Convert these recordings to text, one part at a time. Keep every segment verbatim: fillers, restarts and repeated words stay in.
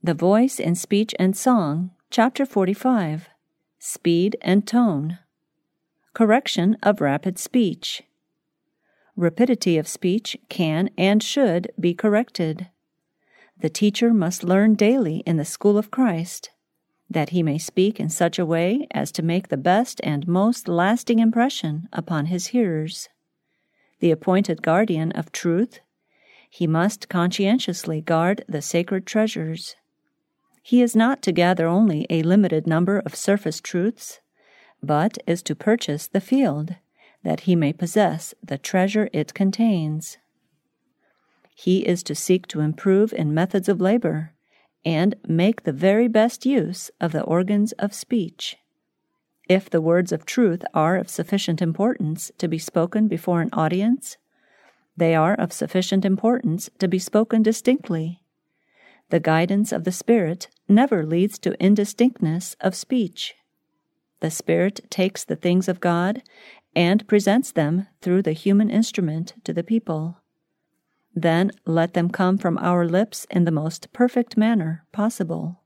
The Voice in Speech and Song, Chapter forty-five, Speed and Tone. Correction of rapid speech. Rapidity of speech can and should be corrected. The teacher must learn daily in the school of Christ, that he may speak in such a way as to make the best and most lasting impression upon his hearers. The appointed guardian of truth, he must conscientiously guard the sacred treasures. He is not to gather only a limited number of surface truths, but is to purchase the field, that he may possess the treasure it contains. He is to seek to improve in methods of labor, and make the very best use of the organs of speech. If the words of truth are of sufficient importance to be spoken before an audience, they are of sufficient importance to be spoken distinctly. The guidance of the Spirit never leads to indistinctness of speech. The Spirit takes the things of God and presents them through the human instrument to the people. Then let them come from our lips in the most perfect manner possible.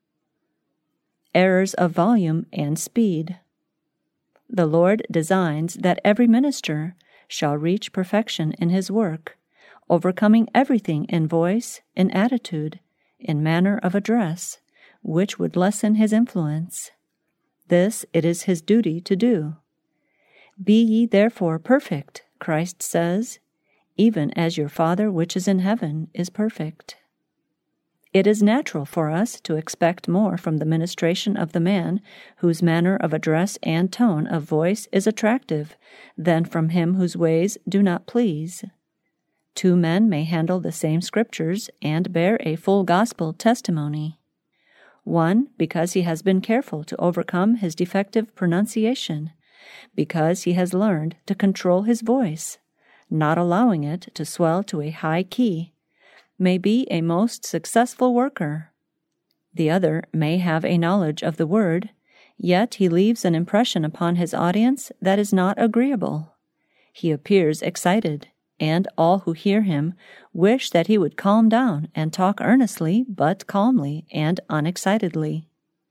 Errors of volume and speed. The Lord designs that every minister shall reach perfection in his work, overcoming everything in voice, in attitude, in manner of address, which would lessen his influence. This it is his duty to do. Be ye therefore perfect, Christ says, even as your Father which is in heaven is perfect. It is natural for us to expect more from the ministration of the man whose manner of address and tone of voice is attractive than from him whose ways do not please. Two men may handle the same scriptures and bear a full gospel testimony. One, because he has been careful to overcome his defective pronunciation, because he has learned to control his voice, not allowing it to swell to a high key, may be a most successful worker. The other may have a knowledge of the word, yet he leaves an impression upon his audience that is not agreeable. He appears excited, and all who hear him wish that he would calm down and talk earnestly but calmly and unexcitedly.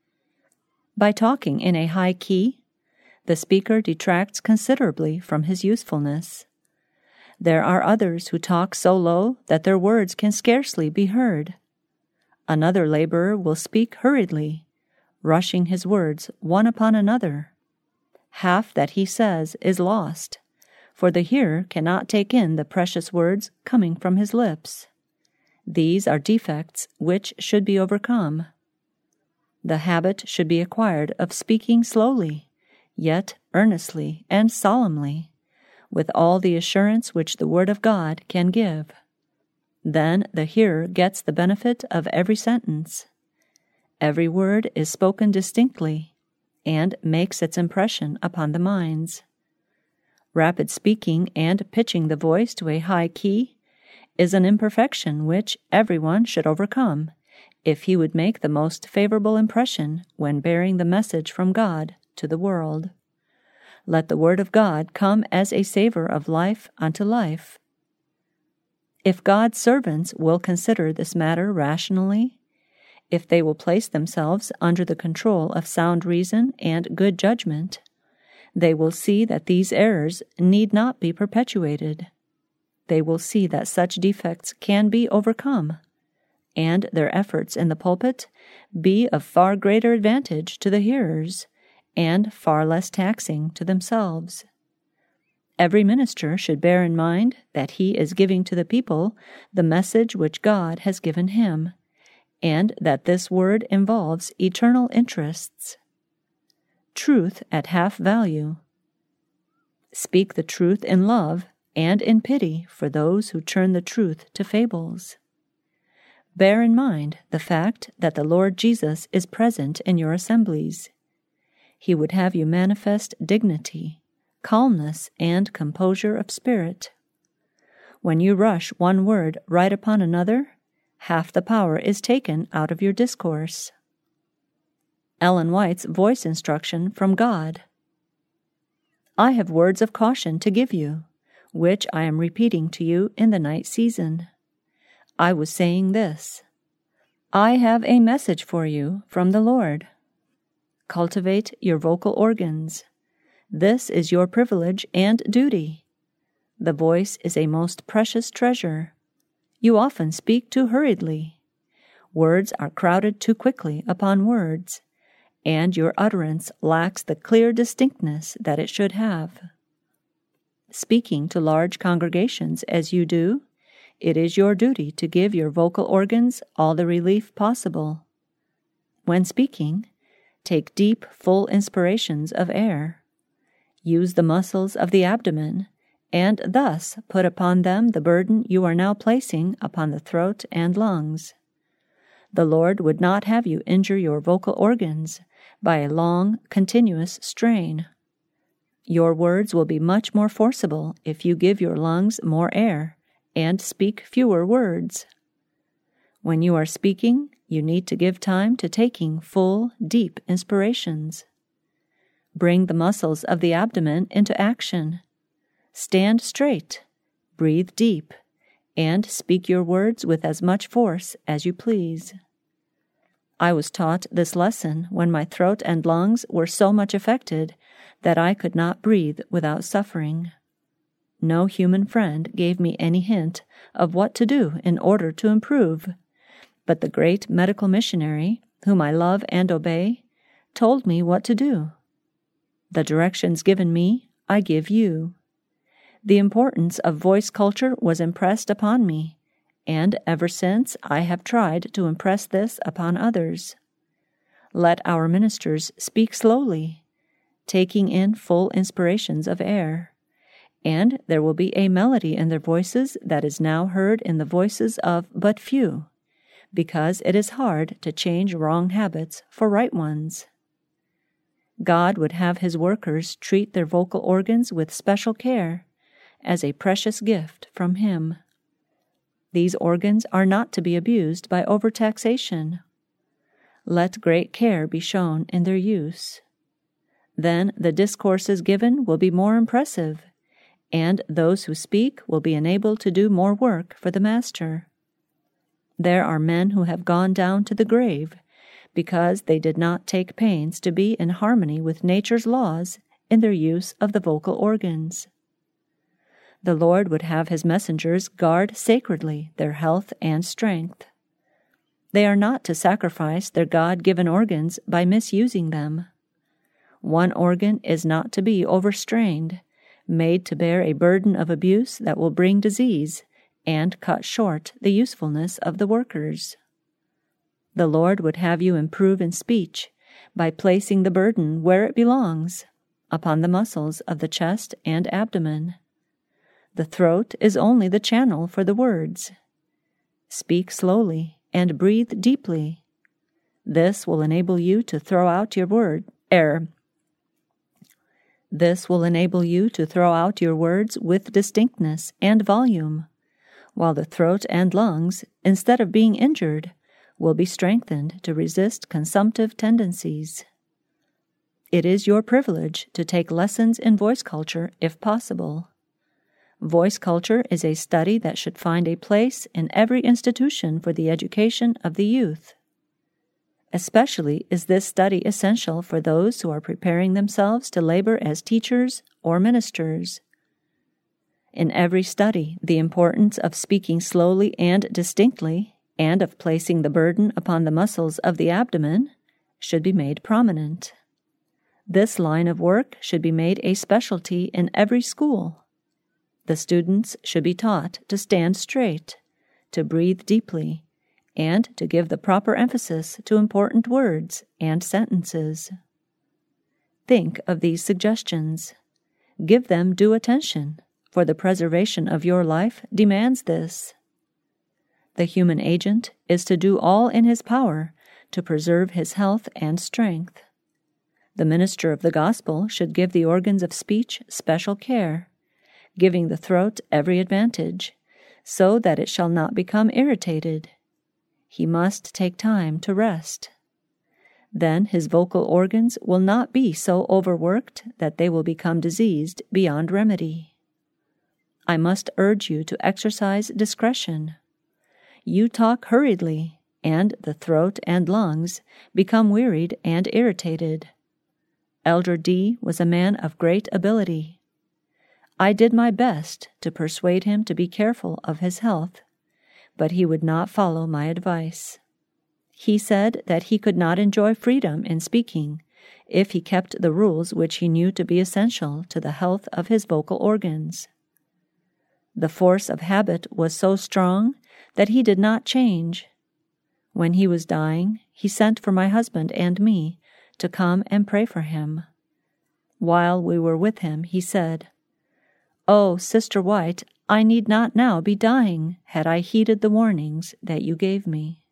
By talking in a high key, the speaker detracts considerably from his usefulness. There are others who talk so low that their words can scarcely be heard. Another laborer will speak hurriedly, rushing his words one upon another. Half that he says is lost, for the hearer cannot take in the precious words coming from his lips. These are defects which should be overcome. The habit should be acquired of speaking slowly, yet earnestly and solemnly, with all the assurance which the Word of God can give. Then the hearer gets the benefit of every sentence. Every word is spoken distinctly, and makes its impression upon the minds. Rapid speaking and pitching the voice to a high key is an imperfection which everyone should overcome, if he would make the most favorable impression when bearing the message from God to the world. Let the word of God come as a savor of life unto life. If God's servants will consider this matter rationally, if they will place themselves under the control of sound reason and good judgment, they will see that these errors need not be perpetuated. They will see that such defects can be overcome, and their efforts in the pulpit be of far greater advantage to the hearers, and far less taxing to themselves. Every minister should bear in mind that he is giving to the people the message which God has given him, and that this word involves eternal interests. Truth at half value. Speak the truth in love and in pity for those who turn the truth to fables. Bear in mind the fact that the Lord Jesus is present in your assemblies. He would have you manifest dignity, calmness, and composure of spirit. When you rush one word right upon another, half the power is taken out of your discourse. Ellen White's voice instruction from God. I have words of caution to give you, which I am repeating to you in the night season. I was saying this: I have a message for you from the Lord. Cultivate your vocal organs. This is your privilege and duty. The voice is a most precious treasure. You often speak too hurriedly. Words are crowded too quickly upon words, and your utterance lacks the clear distinctness that it should have. Speaking to large congregations as you do, it is your duty to give your vocal organs all the relief possible. When speaking, take deep, full inspirations of air. Use the muscles of the abdomen, and thus put upon them the burden you are now placing upon the throat and lungs. The Lord would not have you injure your vocal organs by a long, continuous strain. Your words will be much more forcible if you give your lungs more air and speak fewer words. When you are speaking, you need to give time to taking full, deep inspirations. Bring the muscles of the abdomen into action. Stand straight, breathe deep, and speak your words with as much force as you please. I was taught this lesson when my throat and lungs were so much affected that I could not breathe without suffering. No human friend gave me any hint of what to do in order to improve, but the great medical missionary, whom I love and obey, told me what to do. The directions given me, I give you. The importance of voice culture was impressed upon me, and ever since I have tried to impress this upon others. Let our ministers speak slowly, taking in full inspirations of air, and there will be a melody in their voices that is now heard in the voices of but few, because it is hard to change wrong habits for right ones. God would have His workers treat their vocal organs with special care, as a precious gift from Him. These organs are not to be abused by overtaxation. Let great care be shown in their use. Then the discourses given will be more impressive, and those who speak will be enabled to do more work for the Master. There are men who have gone down to the grave because they did not take pains to be in harmony with nature's laws in their use of the vocal organs. The Lord would have His messengers guard sacredly their health and strength. They are not to sacrifice their God-given organs by misusing them. One organ is not to be overstrained, made to bear a burden of abuse that will bring disease and cut short the usefulness of the workers. The Lord would have you improve in speech by placing the burden where it belongs, upon the muscles of the chest and abdomen. The throat is only the channel for the words. Speak slowly and breathe deeply. This will enable you to throw out your word air. This will enable you to throw out your words with distinctness and volume, while the throat and lungs, instead of being injured, will be strengthened to resist consumptive tendencies. It is your privilege to take lessons in voice culture if possible. Voice culture is a study that should find a place in every institution for the education of the youth. Especially is this study essential for those who are preparing themselves to labor as teachers or ministers. In every study, the importance of speaking slowly and distinctly, and of placing the burden upon the muscles of the abdomen, should be made prominent. This line of work should be made a specialty in every school. The students should be taught to stand straight, to breathe deeply, and to give the proper emphasis to important words and sentences. Think of these suggestions. Give them due attention, for the preservation of your life demands this. The human agent is to do all in his power to preserve his health and strength. The minister of the gospel should give the organs of speech special care, giving the throat every advantage, so that it shall not become irritated. He must take time to rest. Then his vocal organs will not be so overworked that they will become diseased beyond remedy. I must urge you to exercise discretion. You talk hurriedly, and the throat and lungs become wearied and irritated. Elder D. was a man of great ability. I did my best to persuade him to be careful of his health, but he would not follow my advice. He said that he could not enjoy freedom in speaking if he kept the rules which he knew to be essential to the health of his vocal organs. The force of habit was so strong that he did not change. When he was dying, he sent for my husband and me to come and pray for him. While we were with him, he said, "Oh, Sister White, I need not now be dying had I heeded the warnings that you gave me."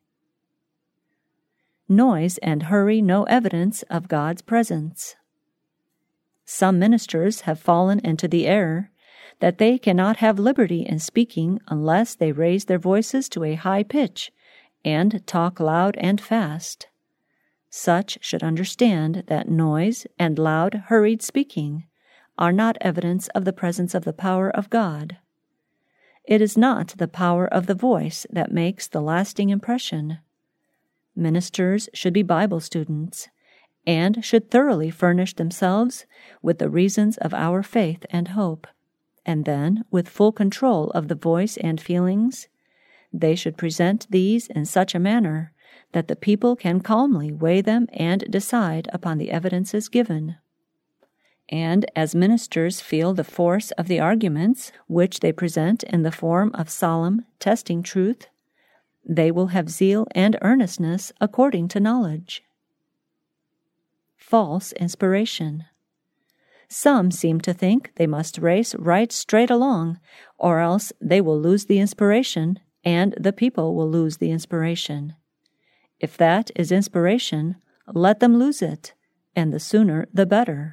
Noise and hurry no evidence of God's presence. Some ministers have fallen into the error that they cannot have liberty in speaking unless they raise their voices to a high pitch and talk loud and fast. Such should understand that noise and loud, hurried speaking are not evidence of the presence of the power of God. It is not the power of the voice that makes the lasting impression. Ministers should be Bible students, and should thoroughly furnish themselves with the reasons of our faith and hope, and then, with full control of the voice and feelings, they should present these in such a manner that the people can calmly weigh them and decide upon the evidences given. And as ministers feel the force of the arguments which they present in the form of solemn, testing truth, they will have zeal and earnestness according to knowledge. False inspiration. Some seem to think they must race right straight along, or else they will lose the inspiration, and the people will lose the inspiration. If that is inspiration, let them lose it, and the sooner the better.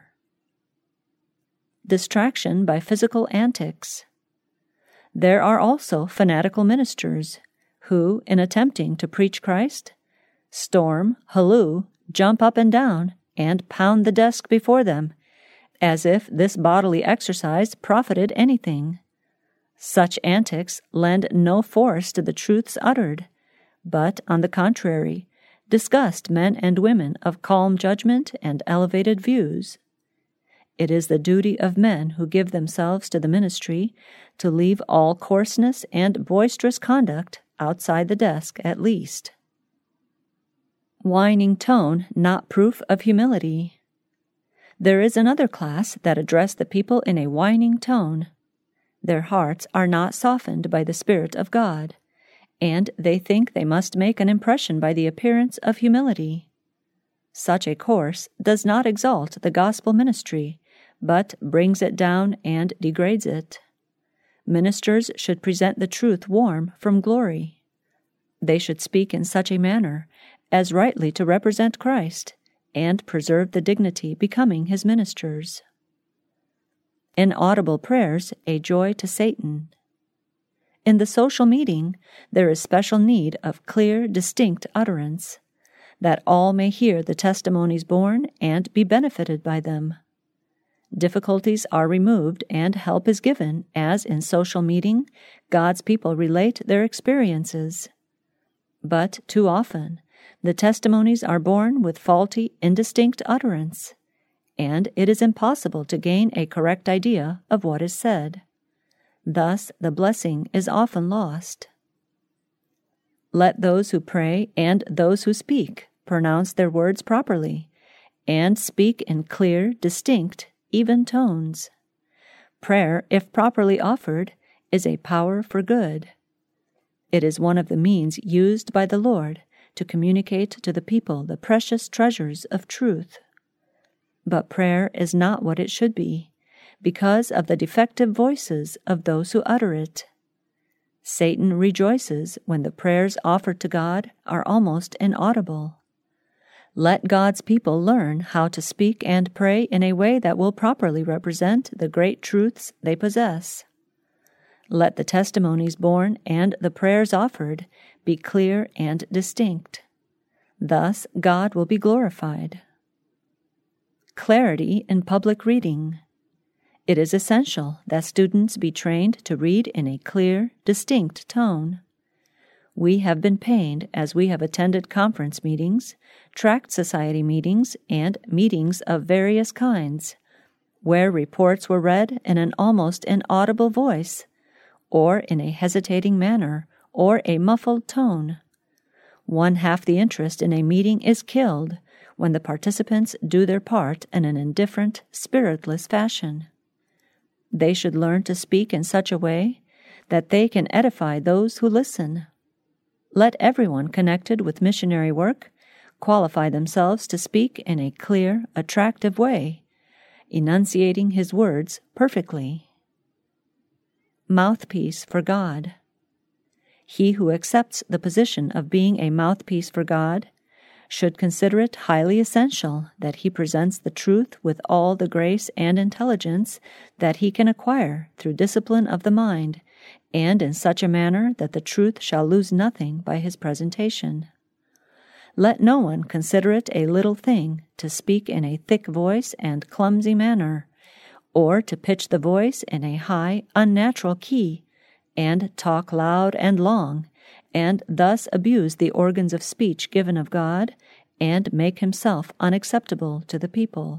Distraction by physical antics. There are also fanatical ministers who, in attempting to preach Christ, storm, halloo, jump up and down, and pound the desk before them, as if this bodily exercise profited anything. Such antics lend no force to the truths uttered, but, on the contrary, disgust men and women of calm judgment and elevated views. It is the duty of men who give themselves to the ministry to leave all coarseness and boisterous conduct outside the desk at least. Whining tone not proof of humility. There is another class that address the people in a whining tone. Their hearts are not softened by the Spirit of God, and they think they must make an impression by the appearance of humility. Such a course does not exalt the gospel ministry, but brings it down and degrades it. Ministers should present the truth warm from glory. They should speak in such a manner as rightly to represent Christ, and preserve the dignity becoming his ministers. Inaudible prayers a joy to Satan. In the social meeting, there is special need of clear, distinct utterance, that all may hear the testimonies borne and be benefited by them. Difficulties are removed and help is given as in social meeting God's people relate their experiences. But too often, the testimonies are borne with faulty, indistinct utterance, and it is impossible to gain a correct idea of what is said. Thus, the blessing is often lost. Let those who pray and those who speak pronounce their words properly, and speak in clear, distinct, even tones. Prayer, if properly offered, is a power for good. It is one of the means used by the Lord to communicate to the people the precious treasures of truth. But prayer is not what it should be, because of the defective voices of those who utter it. Satan rejoices when the prayers offered to God are almost inaudible. Let God's people learn how to speak and pray in a way that will properly represent the great truths they possess. Let the testimonies borne and the prayers offered be clear and distinct. Thus God will be glorified. Clarity in public reading. It is essential that students be trained to read in a clear, distinct tone. We have been pained as we have attended conference meetings, tract society meetings, and meetings of various kinds, where reports were read in an almost inaudible voice, or in a hesitating manner, or a muffled tone. One half the interest in a meeting is killed when the participants do their part in an indifferent, spiritless fashion. They should learn to speak in such a way that they can edify those who listen. Let everyone connected with missionary work qualify themselves to speak in a clear, attractive way, enunciating his words perfectly. Mouthpiece for God. He who accepts the position of being a mouthpiece for God should consider it highly essential that he presents the truth with all the grace and intelligence that he can acquire through discipline of the mind, and in such a manner that the truth shall lose nothing by his presentation. Let no one consider it a little thing to speak in a thick voice and clumsy manner, or to pitch the voice in a high, unnatural key, and talk loud and long, and thus abuse the organs of speech given of God, and make himself unacceptable to the people.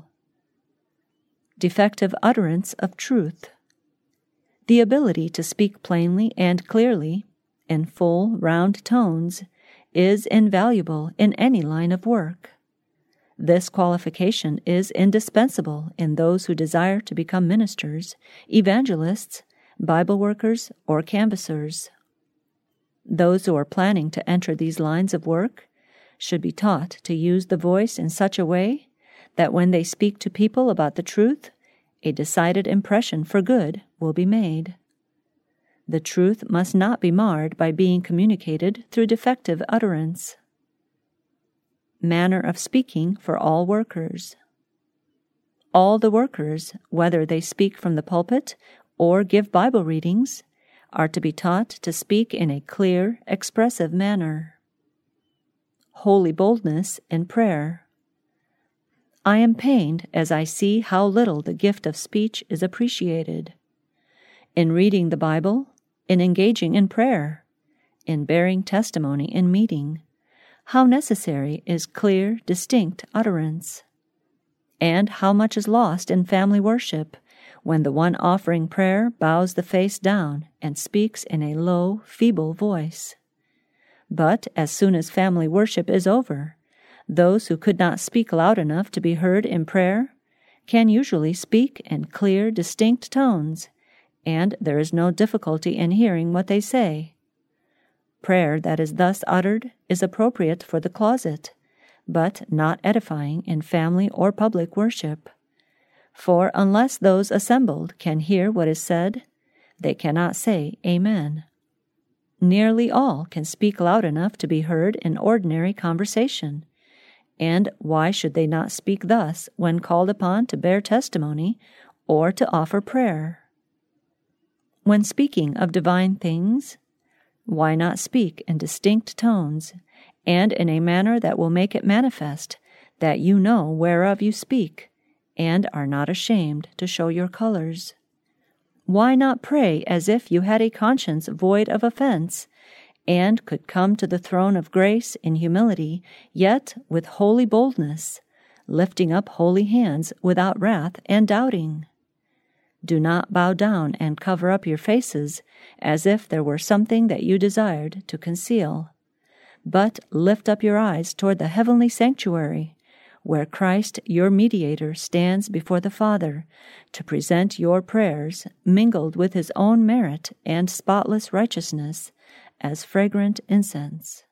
Defective utterance of truth. The ability to speak plainly and clearly, in full, round tones, is invaluable in any line of work. This qualification is indispensable in those who desire to become ministers, evangelists, Bible workers, or canvassers. Those who are planning to enter these lines of work should be taught to use the voice in such a way that when they speak to people about the truth, a decided impression for good will be made. The truth must not be marred by being communicated through defective utterance. Manner of speaking for all workers. All the workers, whether they speak from the pulpit or give Bible readings, are to be taught to speak in a clear, expressive manner. Holy boldness in prayer. I am pained as I see how little the gift of speech is appreciated. In reading the Bible, in engaging in prayer, in bearing testimony in meeting, how necessary is clear, distinct utterance. And how much is lost in family worship, when the one offering prayer bows the face down and speaks in a low, feeble voice. But as soon as family worship is over, those who could not speak loud enough to be heard in prayer can usually speak in clear, distinct tones, and there is no difficulty in hearing what they say. Prayer that is thus uttered is appropriate for the closet, but not edifying in family or public worship. For unless those assembled can hear what is said, they cannot say Amen. Nearly all can speak loud enough to be heard in ordinary conversation, and why should they not speak thus when called upon to bear testimony or to offer prayer? When speaking of divine things, why not speak in distinct tones, and in a manner that will make it manifest that you know whereof you speak, and are not ashamed to show your colors? Why not pray as if you had a conscience void of offense, and could come to the throne of grace in humility, yet with holy boldness, lifting up holy hands without wrath and doubting? Do not bow down and cover up your faces as if there were something that you desired to conceal, but lift up your eyes toward the heavenly sanctuary, where Christ, your mediator, stands before the Father to present your prayers, mingled with his own merit and spotless righteousness, as fragrant incense.